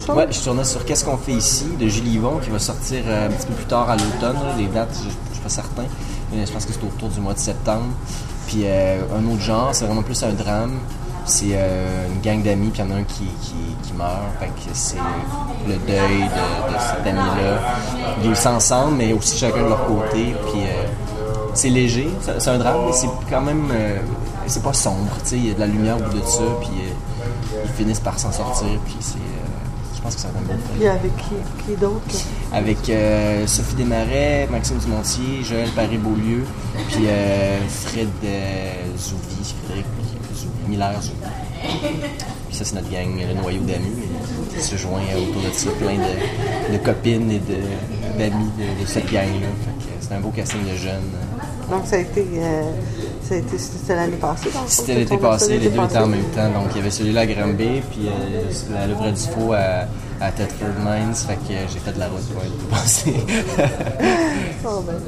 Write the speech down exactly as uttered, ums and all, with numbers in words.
chose? Ouais, je tournais sur Qu'est-ce qu'on fait ici de Julie Yvon qui va sortir euh, un petit peu plus tard à l'automne. Là. Les dates, je ne suis pas certain, mais je pense que c'est autour du mois de septembre. Puis euh, un autre genre, c'est vraiment plus un drame. C'est euh, une gang d'amis, puis il y en a un qui, qui, qui meurt. Fait que c'est le deuil de, de cet ami-là. Ils vivent ensemble, mais aussi chacun de leur côté. Puis euh, c'est léger, c'est, c'est un drame, mais c'est quand même... Euh, c'est pas sombre, tu sais, il y a de la lumière au bout de ça, puis euh, ils finissent par s'en sortir, puis c'est... Euh, je pense que ça va être un bon film. Puis avec qui, qui d'autre? Là? Avec euh, Sophie Desmarais, Maxime Dumontier, Joël Paré-Beaulieu, puis euh, Fred euh, Zouvi, Frédéric Zouvi, Miller Zouvi. Puis ça, c'est notre gang, le noyau d'amis, qui se joint autour de ça, plein de, de copines et de, d'amis de, de cette gang-là. Fait que c'est un beau casting de jeunes. Donc, ça a été... Euh, ça a été c'était l'année passée, donc? C'était l'été passé, les deux étaient en même temps. Donc, il y avait celui-là à Granby, puis euh, la Levre du Faux à, à Thetford Mines. Fait que euh, j'ai fait de la route pour l'été passé. Oh, ben,